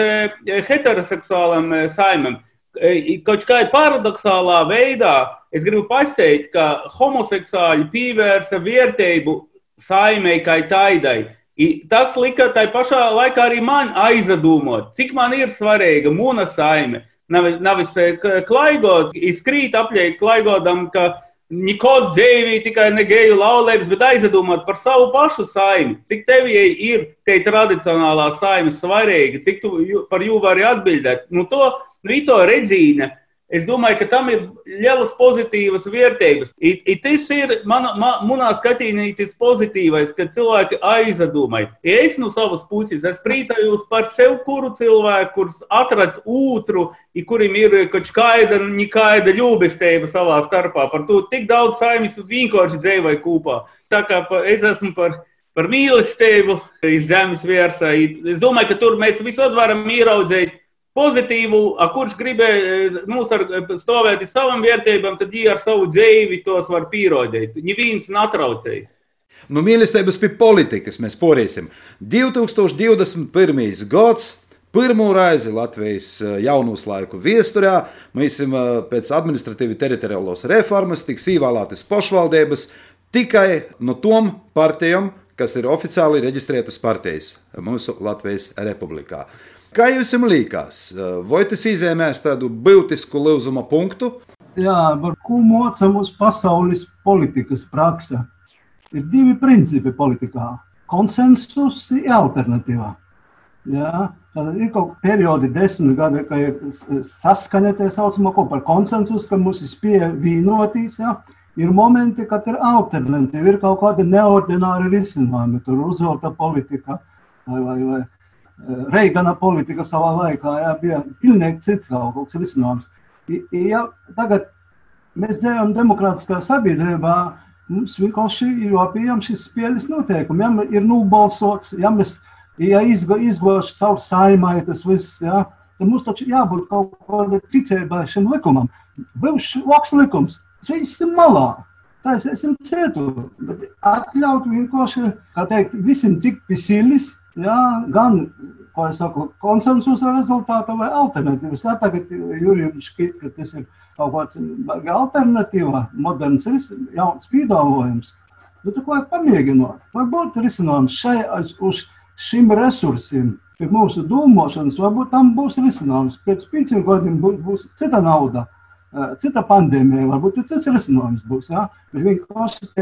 heteroseksuālam saimam. Kaut kā paradoxālā veidā es gribu pasēt, ka homoseksuāļi pievērsa vērtību saimei kā taidai. Tas lika tai pašā laikā arī man aizdomot, cik man ir svarīga muna saime. Navis klaigot, izkrīt apļēt klaigodam, ka nikod dzīvī tikai ne geju laulības, bet aizdomot par savu pašu saimi. Cik tevijai ir te tradicionālā saime svarīga, cik tu par jū vari atbildēt. To redzīne, es domāju, ka tam ir lielas pozitīvas vērtības. Tas ir, manā skatījumā, tas pozitīvais, ka cilvēki aizdomāja. Es no savas puses, es priecājos par sev, kuru cilvēku, kurš atrads otru, kurim ir kaut kāda, nekaida ļūbestība savā starpā. Par to tik daudz saimnes vienkārši dzīvoja kopā. Tā kā es esmu par mīlestību iz zemes virsā. Es domāju, ka tur mēs visod varam ieraudzēt pozitīvu, kurš gribēja stāvēt uz savam vērtībām, tad viņi ar savu dzīvi tos var pierādīt. Neviens netraucēja. Mīlestības pie politikas mēs porēsim. 2021. gads, pirmo reizi Latvijas jaunūs laiku viesturā, mēs pēc administratīvi teritoriālos reformas tiks ievēlētas pašvaldības tikai no tom partijām, kas ir oficiāli reģistrētas partijas mūsu Latvijas republikā. Kā jums liekas, vai tas izēmēs tādu būtisku lūzuma punktu? Jā, par ko moca mūsu pasaules politikas praksa. Ir divi principi politikā – konsensus un alternatīva. Jā, tad ir kaut periodi 10 gadi, ka ir saskaņa tie saucamā par konsensus, ka mums ir spēja vienotīs. Jā. Ir momenti, kad ir alternatīva, ir kaut kādi neordināri risinājumi, tur Roosevelta politika vai Reigana politika savā laikā, bija pilnīgi cits kaut kāds risinājums. Ja tagad mēs dzīvojam demokrātiskā sabiedrībā, mums vienkārši ir jāpieņem šis spēles noteikumi. Ja ir nobalsots, ja izgoši savu saimai, tas viss, ja, tad mums taču jābūt kaut kāda ticībai šim likumam. Būs voks likums, tas viss ir malā. Tā es esam cietu, bet atļaut vienkārši, kā teikt, visiem tik pisilis, jā, gan, kā es saku, konsensusa rezultāta vai alternatīvas. Jā, tagad Jurijam šķiet, ka tas ir kaut kāds alternatīva, moderns, jauns piedāvājums. Bet tā vajag pamēģināt. Varbūt risinājums uz šim resursiem, pie mūsu domāšanas, varbūt tam būs risinājums. Pēc 5 gadiem būs cita nauda, cita pandēmija, varbūt cits risinājums būs. Jā. Bet vienkārši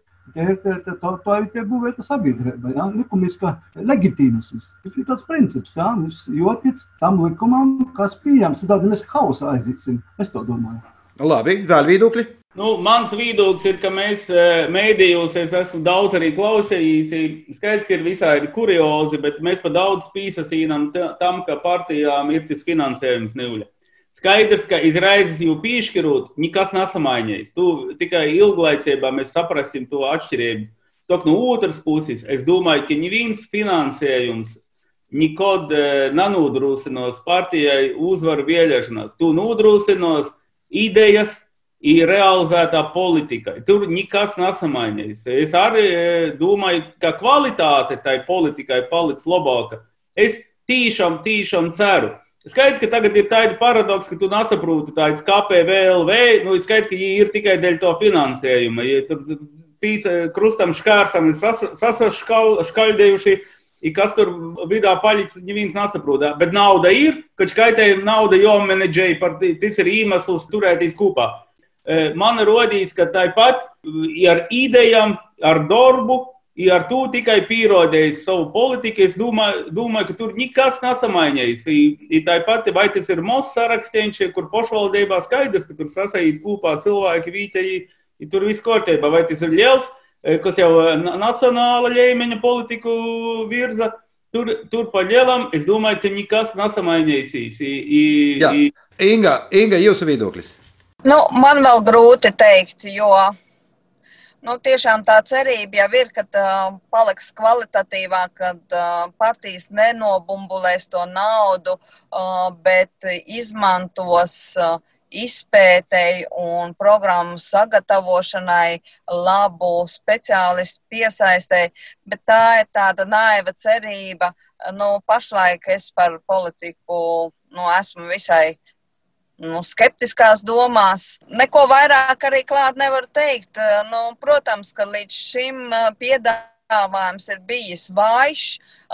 tā ir būvēta sabiedrība, ja? Likumiska legitīmisms. Ir tāds princips, ja? Mums jotic tam likumam, kas pieejams, tad mēs hausa aizīsim. Es to domāju. Labi, vēl viedokļi? Mans viedoklis ir, ka mēs mēdījos, es esmu daudz arī klausījis, skaidrs, ka ir visādi kuriozi, bet mēs pa daudz pīsasīnam tam, ka partijām ir tas finansējums neuļa. Skaidrs, ka izraizes jau piešķirot, nekas nesamainījis. Tu tikai ilglaicībā mēs saprasim to atšķirību. Tok no otras puses, es domāju, ka neviens finansējums nikod nanodrūsinos partijai uzvaru vēlēšanās. Tu nodrūsinos idejas i realizētā politika. Tur nekas nesamainīs. Es arī domāju, ka kvalitāte tai politikai paliks labāka. Es tīšām ceru. Skaidrs, ka tagad ir tāda paradoks, ka tu nesaproti tāds KPVLV, skaidrs, ka ir tikai dēļ to finansējuma. Ja tur krustam škārsam ir sasaškaļdējuši, kas tur vidā paļīts, neviens nesaprot. Bet nauda ir, kad skaitējuma nauda jāmenedžēja, tas ir iemesls turētīs kopā. Man rodīs, ka tāpat ar idejām, ar darbu, ar to tikai pierādījis savu politiku. Es domāju, ka tur nekas nesamainījis. Tāpat, vai tas ir mazs saraksteņš, kur pašvaldībā skaidrs, ka tur sasajīt kopā cilvēki vītēji, tur viss kārtībā. Vai tas ir liels, kas jau nacionāla līmeņa politiku virza, tur pa lielam, es domāju, ka nekas nesamainījis. Inga, jūsu viedoklis? Man vēl grūti teikt, jo tiešām tā cerība jau ir, ka paliks kvalitatīvāk, kad partijas nenobumbulēs to naudu, bet izmantos izpētei un programmu sagatavošanai labu speciālistu piesaistei, bet tā ir tāda naiva cerība. Pašlaik es par politiku esmu visai skeptiskās domās. Neko vairāk arī klāt nevaru teikt. Protams, ka līdz šim piedāvājums ir bijis vājš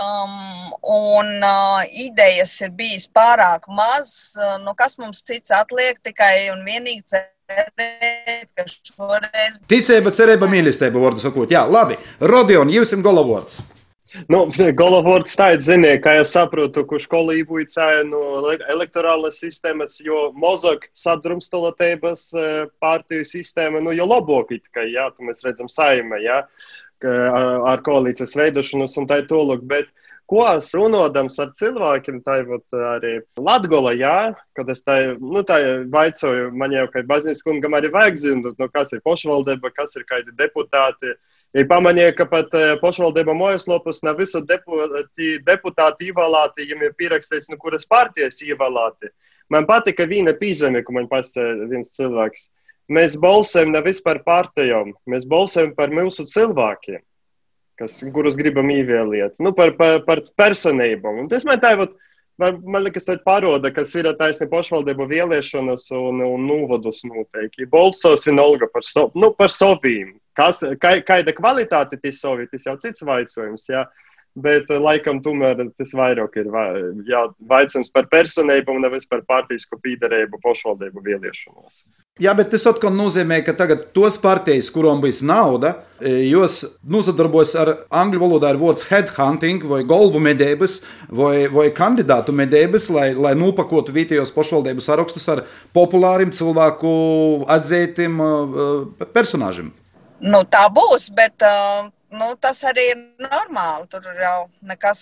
un idejas ir bijis pārāk maz. Kas mums cits atliek, tikai un vienīgi cerēt, ka šoreiz... Ticība, cerība, mīlestība, vārdu sakot. Jā, labi. Rodion, jūsim golavārds. Golavārds tāds, ziniet, kā es saprotu, ka škola ībuicāja no elektorālas sistēmas, jo mazāk sadrumstalotības partiju sistēma, jo labāk it kā, jā, tu mēs redzam saima, jā, ar koalīcijas veidošanos un tā tolok, bet ko es runodams ar cilvēkiem, tā arī Latgola, jā, kad es tā vaicoju, man jau, ka baznīcas kungam arī vajag zināt, kas ir pašvaldība, kas ir kādi deputāti. Ja pamanīju, ka pat pašvaldība mājaslapos nav visi deputāti ievēlēti, ja ir pierakstīts, kuras partijas ievēlēti. Man patika viena pīzeme, ko man pasaka viens cilvēks. Mēs balsojam nevis par partijām, mēs balsojam par mūsu cilvēkiem, kurus gribam ievēlēt, par personībām. Un tas man liekas, tā paroda, kas ir taisni pašvaldību vēlēšanas un novadus noteikti. Balsos vienalga par saviem. Kāda kvalitāte tas savi, tas jau cits vaicojums, jā. Bet laikam tomēr tas vairāk ir vaicojums par personību un nevis par partisku pīdarību pašvaldību vēlēšanos. Jā, bet tas atkal nozīmē, ka tagad tos partijas, kurām bijis nauda, jos nosadarbojas ar angļu valodā ir vārds headhunting vai golvu medības vai kandidātu medības, lai nopakotu vietējos pašvaldību sarakstus ar populāriem cilvēku atzītiem personāžiem. Tā būs, bet tas arī ir normāli. Tur jau nekas...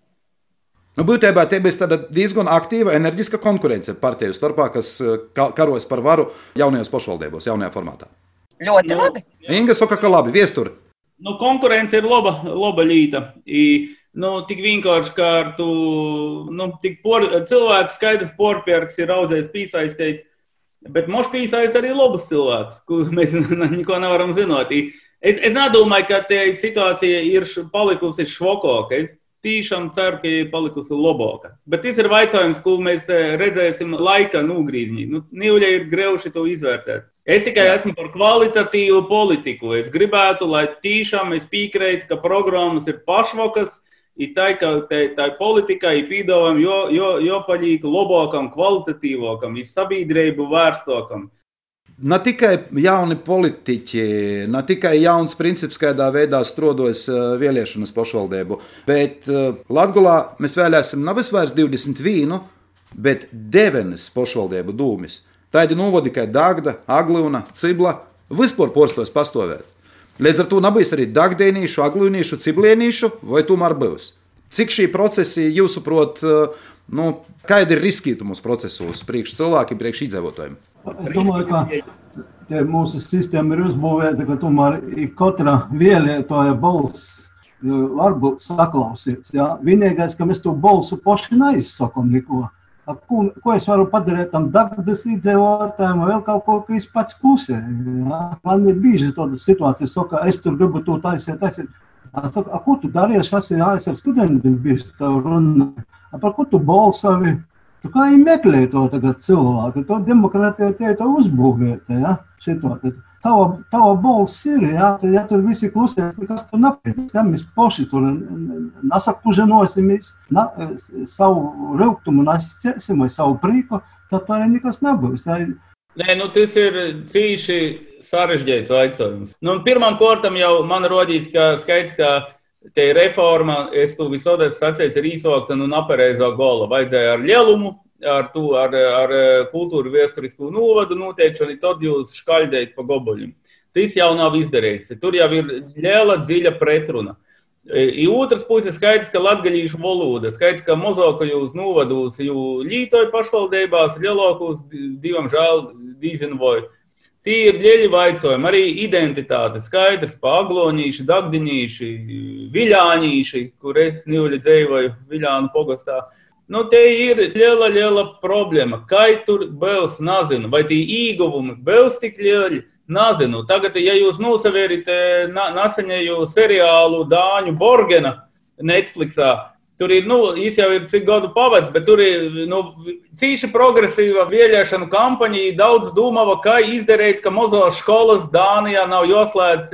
Būtībā te bija tāda diezgan aktīva, enerģiska konkurence partiju starpā, kas karojas par varu jaunajos pašvaldībos, jaunajā formātā. Ļoti labi. Inga saka, ka labi, viestur. Konkurence ir laba līta. Tik vienkārši, kā ar tu... cilvēks skaidrs porpjērks ir audzējis pīsaistēt, bet moš pīsaist arī labus cilvēkus, kur mēs neko nevaram zināt. Es nedomāju, ka te situācija ir palikusi švokāka. Es tīšām ceru, ka ir palikusi labāka. Bet tas ir vaicājums, ko mēs redzēsim laika nogrīzņī. Nīvļa ir greuši to izvērtēt. Es tikai esmu par kvalitatīvu politiku. Es gribētu, lai tīšām es piekrītu, ka programmas ir pašvokas, ir tā, ka tā politika ir pīdāvam jo paļīk labākam, kvalitatīvākam, ir sabiedrību vērstākam. Ne tikai jauni politiķi, ne tikai jauns princips, kādā veidā strodojas vēlēšanas pašvaldību, bet Latgolā mēs vēlēsim nevis vairs 21, bet 9 pašvaldību dūmis. Tādi novodi kā Dagda, Aglūna, Cibla, vispār porstos pastāvēt. Līdz ar to nebūs arī dagdēnīšu, aglūnīšu, ciblienīšu, vai tomēr būs? Cik šī procesi, jūsuprāt, Kādi ir riskītums procesos priekš cilvēkiem, priekš iedzīvotājiem? Es domāju, ka mūsu sistēma ir uzbūvēta, ka tomēr katra vēlētāja balss var būt saklausīts. Ja? Vienīgais, ka mēs to balsu paši neizsakam neko. Ko es varu padarīt tam Dagdas iedzīvotājiem, vēl kaut ko, ka es pats klusē. Ja? Man ir bieži tādas situācijas, saka, es tur gribu to taisīt. Es saku, ko tu darīsi? Es ar studentiem bieži tev runāju. Par ko tu balsavi? Tu kā viņi meklē to tagad cilvēku? To demokrātija tie to uzbūvēta, ja? Šito. Tava balss ir, ja? Ja tur visi klusēs, kas tur napēc. Ja? Mēs paši tur nasakpuženosimies, savu rūgtumu nascēsim vai savu prīku, tad tur arī nekas nebūs. Ja? Nē, tas ir cīši sarežģīts jautājums. Pirmām kārtām jau man rodīs, ka skaidrs, ka te reforma, es tu visodien sacīju, ir īsākta nepareizā gola. Vajadzēja ar lielumu, ar kultūru vēsturisku novadu noteikšanu, tad jūs škaļdējat pa goboļiem. Tas jau nav izdarīts. Tur jau ir liela, dziļa pretruna. I otras puses skaidrs, ka latgaļīšu valoda, skaidrs, ka mazākajos novados jau lītoja pašvaldībās, lielākos divam žēl dīzinvoju. Tie ir lieli vaicojumi, arī identitāte, skaidrs, pa aglonīši, dagdinīši, viļānīši, kur es nivļi dzēvoju Viļānu pogastā. Te ir liela problēma. Kā tur būs, nezinu, vai tie īguvumi būs tik lieli, nezinu. Tagad, ja jūs nosavierit neseņēju seriālu Dāņu Borgena Netflixā, tur ir, viņš jau ir cik gadu pavads, bet tur ir, cīši progresīva vēlēšanu kampaņa, daudz domāva, kā izdarīt, ka mazās skolas Dānijā nav jāslēdz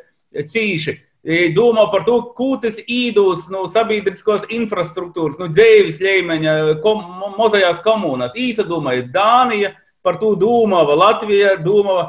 cīši. Domā par to, ko tas īdūs sabiedriskos infrastruktūras, dzēvis līmeņa, mazajās komunās. Īsa domāja, Dānija par to domāva, Latvija domāva,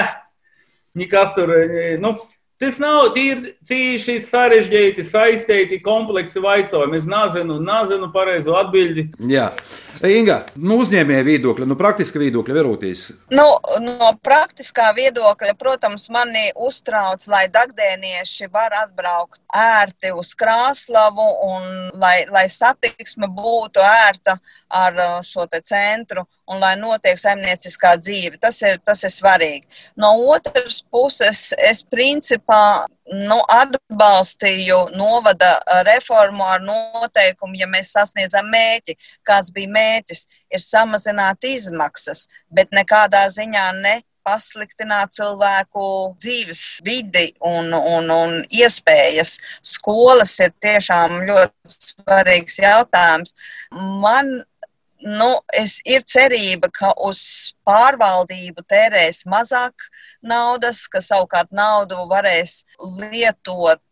nekas tur, tas nav, tie ir cīši sarežģīti, saistīti, kompleksi vaicojumi. Es nezinu pareizo atbildi. Jā. Inga, uzņēmēja viedokļa, praktiska viedokļa verotīs. No praktiskā viedokļa, protams, mani uztrauc, lai dagdēnieši var atbraukt ērti uz Krāslavu un lai satiksme būtu ērta ar šo te centru un lai notiek saimnieciskā dzīve. Tas ir svarīgi. No otras puses, es principā atbalstīju novada reformu ar noteikumu, ja mēs sasniedzam mērķi. Kāds bija mērķis? Ir samazināt izmaksas, bet nekādā ziņā ne pasliktināt cilvēku dzīves vidi un iespējas. Skolas ir tiešām ļoti svarīgs jautājums. Man ir cerība, ka uz pārvaldību tērēs mazāk naudas, ka savukārt naudu varēs lietot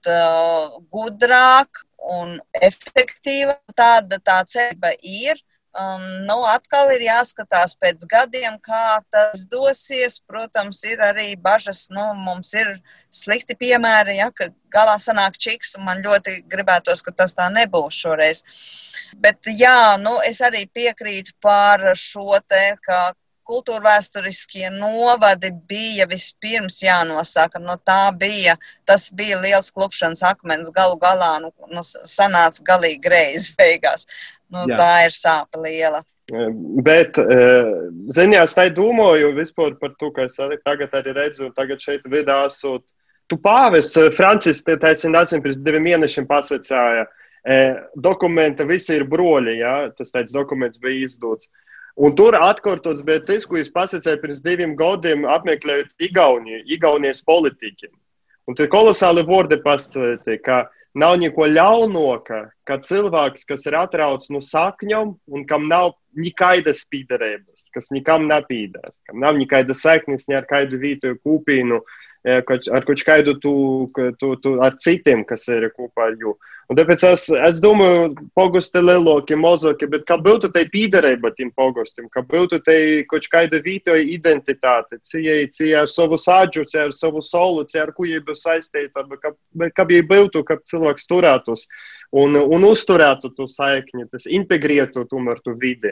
gudrāk un efektīvāk. Tā cerība ir. Atkal ir jāskatās pēc gadiem, kā tas dosies. Protams, ir arī bažas, mums ir slikti piemēri, ja, ka galā sanāk čiks, un man ļoti gribētos, ka tas tā nebūs šoreiz. Bet jā, es arī piekrītu par šo te, ka kultūrvēsturiskie novadi bija vispirms jānosaka. Tas bija liels klupšanas akmens, galu galā sanāca galīgi greizi beigās. Tā ir sāpe liela. Bet, ziņās, tā domāju vispār par to, ka es tagad arī redzu, un tagad šeit vidā esot. Tu pāvis, Francis, taisnība pirms 2 mēnešiem pasacāja, dokumenta visi ir broļi, ja? Tas tāds dokuments bija izdots. Un tur atkārtots bija tas, ko es pasacēju pirms 2 gadiem apmeklējot Igaunijas politiķiem. Un tur kolosāli vārdi pasacēti, ka nav neko ļaunoka, ka cilvēks, kas ir atrauts no sakņom un kam nav nekaidas pīdarības, kas nekam nepīdar, kam nav nekaidas saiknes ne ar kaidu vītoju kūpīnu, ar kaut kādu ar citiem, kas ir kopā ar jū. Un tāpēc es domāju, pogusti lielāki, mazāki, bet kā būtu tai pīdarība tiem pogustim, kā būtu tai kaut kāda vītoja identitāte, cija ar savu sādžu, cija ar savu solu, cija ar ko jai būs saistīta, bet kā jai būtu, kā cilvēks turētos un uzturētu to saikni, tas integrētu tomēr to vidi.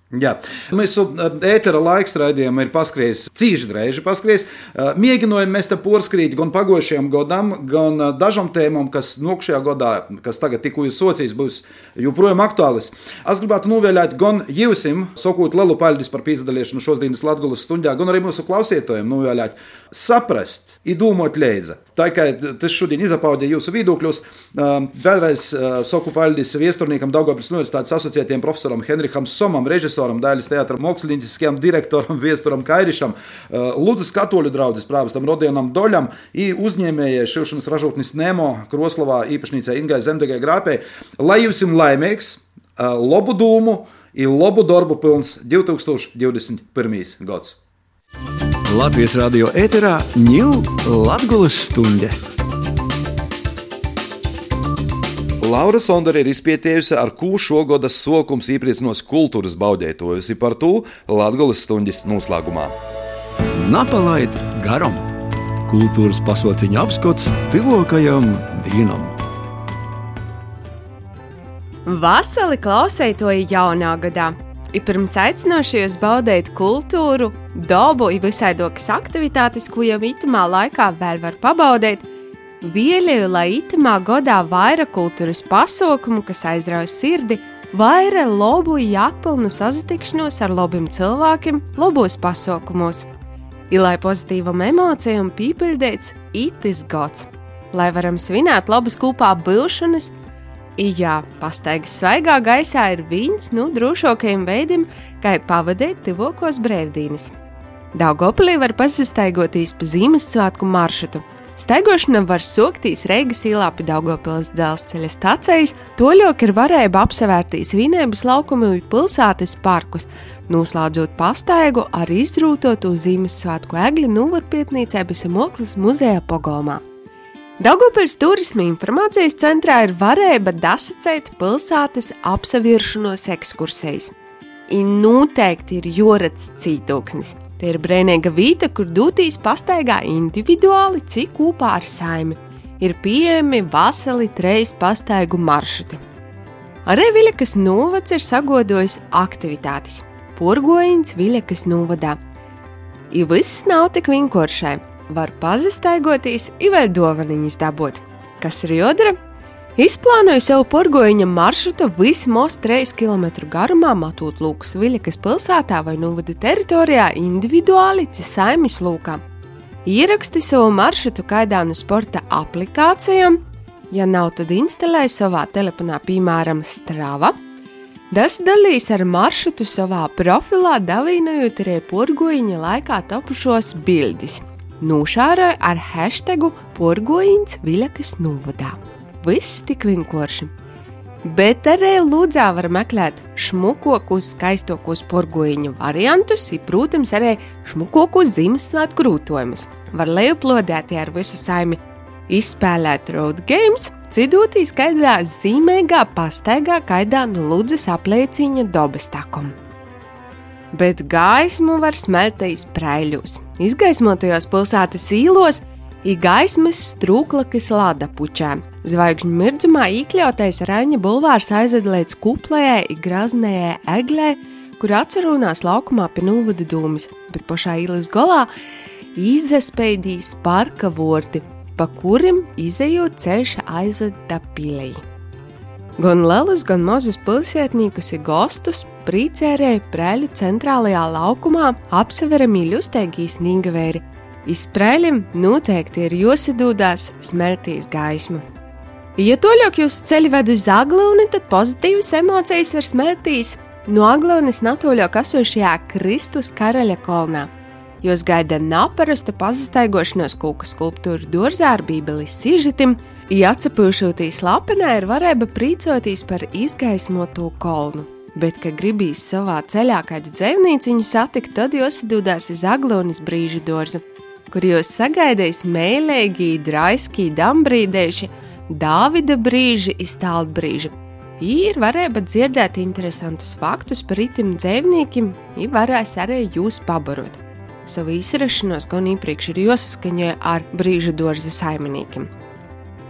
Jā, mūsu ētera laiks raidījumā ir paskrējis, cīži dreiži paskrējis. Mēģinājām mēs te porskrīt gan pagojušajam godam, gan dažam tēmam, kas nokšajā godā, kas tagad tikko jūs socīs, būs joprojām aktuālis. Es gribētu novēlēt gan jūsim, sakot lielu paldies par pīzdaliešanu šodienas Latgulas stundā, gan arī mūsu klausītājiem novēlēt saprast i domāt leidza. Tā kā tas šodien izapaudīja jūsu viedokļos, vēlreiz saku paldies viesturniekam Daugavpils Universitātes asociētiem profesoram Henriham Somam, režisoram, Dailes teātra mākslinieckajam direktoram Viesturam Kairišam, Ludzas katoļu draudzes prāvestam Rodienam Doļam i uzņēmējai šilšanas ražotnis Nemo Kroslavā īpašnīcei Ingai Zemdegai Grāpei. Lai jūsim laimīgs, labu dūmu i labu darbu pilns 2021. gads. Latvijas radio ēterā Ņū Latgulas stunde. Laura Sondere ir izpietējusi, ar ko šogodas sokums iepriecinās kultūras baudētojus, par to Latgulas stundas noslēgumā. Napalaid garam. Kultūras pasauciņa apskats tuvākajam dienam. Vasali klausētoji jaunā gadā. I pirms aicināšu jūs baudēt kultūru, dabu i visaidokas aktivitātes, ko jau itamā laikā vēl var pabaudēt, vēlēju, lai itamā godā vaira kultūras pasaukumu, kas aizrauj sirdi, vaira lobu i jākpilnu sazatikšanos ar lobiem cilvēkiem lobos pasaukumos. I lai pozitīvam emocijam pīpildēts itis gads. Lai varam svinēt labas kopā bilšanas, jā, pastaigas svaigā gaisā ir viens no drošākajiem veidiem, kā pavadīt tuvākos brīvdienas. Daugavpilī var pasastaigoties pa Zīmessvētku maršrutu. Staigošana var soktīs Reigas ielā pie Daugavpils dzelzceļa stacijas, toļok ir varēja apsevērtīs Vīnēbas laukumu un pilsētas parkus, noslēdzot pastaigu ar izrūtotu Zīmessvētku egļu novatpietnīcē bez Moklas muzeja pogolmā. Daugavpils turisma informācijas centrā ir varēja dasacēt pilsētas apsaviršanos ekskursijas. I noteikti ir jorads cītūksnis. Te ir brēnīga vīta, kur dūtīs pastaigā individuāli, cik kopā ar saimi. Ir pieejami vasali 3 pastaigu maršruti. Arī Viļakas novads ir sagodojis aktivitātes. Porgojiņš Viļakas novadā. I viss nav tik vienkāršai. Var pazastaigoties, i vēl dovaniņas dabūt. Kas ir jodara? Izplānoju savu porgojiņa maršrutu vismaz 3 km garumā, matot lūkus Viļakas pilsētā vai novada teritorijā individuāli saimis lūkā. Ieraksti savu maršrutu kaidā no sporta aplikācijām, ja nav, tad instalēj savā telefonā, piemēram, Strava. Das dalīs ar maršrutu savā profilā, davīnojot arī porgojiņa laikā topušos bildis. Nūšāroja ar hashtagu porgojiņš Viļakas novadā. Viss tik vienkārši. Bet arī Ludzā var meklēt šmukokos, skaistokos porgojiņu variantus, i, protams, arī šmukokos Ziemassvētku rūtojumus. Var lejuplodēt ar visu saimi izspēlēt road games, cidotīs kaidā zīmīgā pastaigā kaidā no Ludzas aplieciņa dobestakom. Bet gaismu var smeltējis praiļos, izgaismotajos pilsētas īlos, i gaismas strūklakas ladapučā. Zvaigžņu mirdzumā iekļautais Raņa bulvārs aizved līdz kuplējai i graznējai eglē, kur atcerunās laukumā pie novada dūmis, bet pašā īles golā izaspēdīs parka vorti, pa kurim izejot ceļš aizved da pilī. Gan lielus, gan mazus pilsētniekus i gostus prīcērēja Prēļu centrālajā laukumā apseveramī ļustēgī snīgavēri. Iz Prēļim noteikti ir josadūdās smeltīs gaismu. Ja toļok jūs ceļi ved uz Aglauni, tad pozitīvas emocijas var smeltīs no Aglaunis natoļok esošajā Kristus karaļa kolnā. Jūs gaida naparasta pazastaigošanos kūka skulptūru dorzā ar bībeles sižetim, i atsapūšotīs lapenē ir varēja prīcotīs par izgaismoto kolnu. Bet, kad gribīs savā ceļā kādu dzēvnīciņu satikt, tad jūs dūdās iz Aglonis brīža dorza, kur jūs sagaidīs mēlēgī, draiskī, dambrīdēši, Dāvida brīži, iztālt brīži. Ir varēja dzirdēt interesantus faktus par itim dzēvnīkim, i varēs arī jūs pabarot. Savu izrašanos gan iepriekš ir josaskaņoja ar brīža dorza saimniekiem.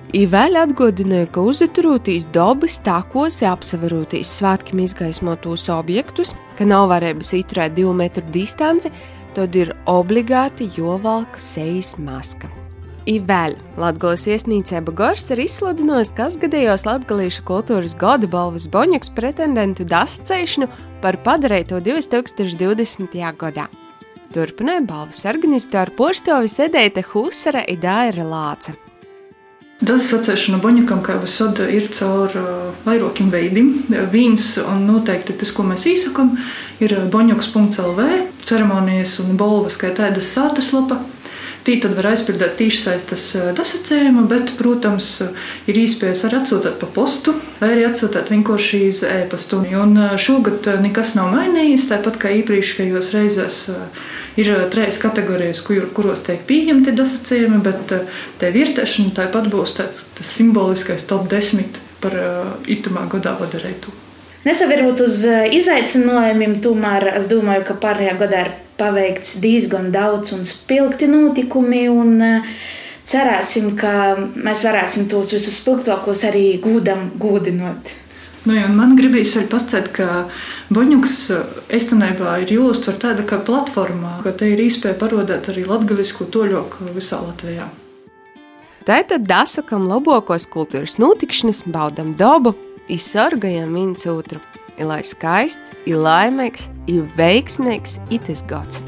I vēl atgādināja, ka uzaturūtīs dobas tākos apsavarūtīs svētkiem izgaismotūs objektus, ka nav varējis ieturēt 2 metru distanci, tad ir obligāti jovalka sejas maska. I vēl Latgolas viesnīcēba Gors ir izsludinājis kasgadējos latgalīšu kultūras gada balvas Boņuks pretendentu dasacēšanu par padarēto 2020. gadā. Turpināja balvas organizatoru porstovi Edēte Husara i Daira Lāca. Dazas atcēšana Boņukam, kā visad, ir caur vairākiem veidiem. Viens, un noteikti tas, ko mēs īsakam, ir boņuks.lv, ceremonijas un balvas, kā tādas sātaslapa. Tī tad var aizpildīt tīšsaistes dasacējumu, bet, protams, ir iespējas arī atsūtāt pa postu, vai arī atsūtāt vienkārši iz e-pastu. Un šogad nekas nav mainījies, tāpat kā iepriekšējos reizēs ir 3 kategorijas, kuros tiek pieņemti dasacējumi, bet te virtēšana tāpat būs tas simboliskais top 10 par itamā gadā padarētu. Nesavarbūt uz izaicinājumiem, tomēr es domāju, ka pārējā gadā ir paveikts diezgan daudz un spilgti notikumi, un cerēsim, ka mēs varēsim tos visus spilgtākos arī gūdinot. Nu, ja, man gribīs arī pastāstīt, ka Boņuks īstenībā ir jāuztver tāda kā platformā, ka te ir iespēja parodēt arī latgalisku toļoku visā Latvijā. Tātad dasakam labākos kultūras notikšanas, baudam dabu, izsorgajam viens otru. Ir lai skaists, ir laimīgs, ir veiksmīgs itis gads.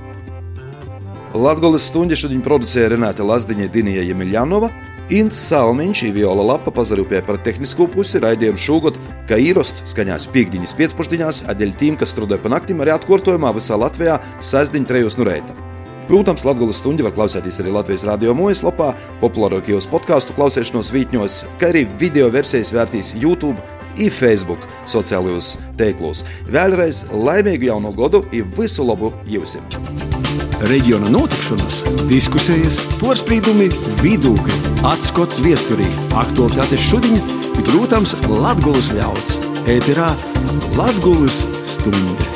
Latgolas stundi šodien producēja Renāte Lazdiņa, Dinija Jemiljanova, Ints Salmiņš i Viola Lapa pazarūpēja par tehnisko pusi, raidījumu šogad, kā īrosts skaņās piekdiņas piecpušdiņās, a dēļ tīm, kas strādāja pa naktim, arī atkārtojumā visā Latvijā sestdiņ 3 no rīta. Protams, Latgolas stundi var klausēties arī Latvijas radio mājaslapā, populārākajos podcastu klausēšanos vītņos, kā arī video versijas vērtīs YouTube i Facebook sociālajos teiklos. Vēlreiz laimīgu jauno godu i visu labu jūsim! Reģiona notikšanas, diskusijas, pārspriedumi, vidūkļi, atskots viesturī, aktualitātes šodien i, protams, Latgolas ļauds. Ēterā Latgolas stunde.